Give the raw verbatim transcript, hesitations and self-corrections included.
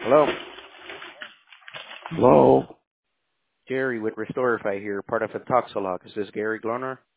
Hello, Hello. Jerry with Restorify here, part of the Toxalog. Is this Gary Gloner?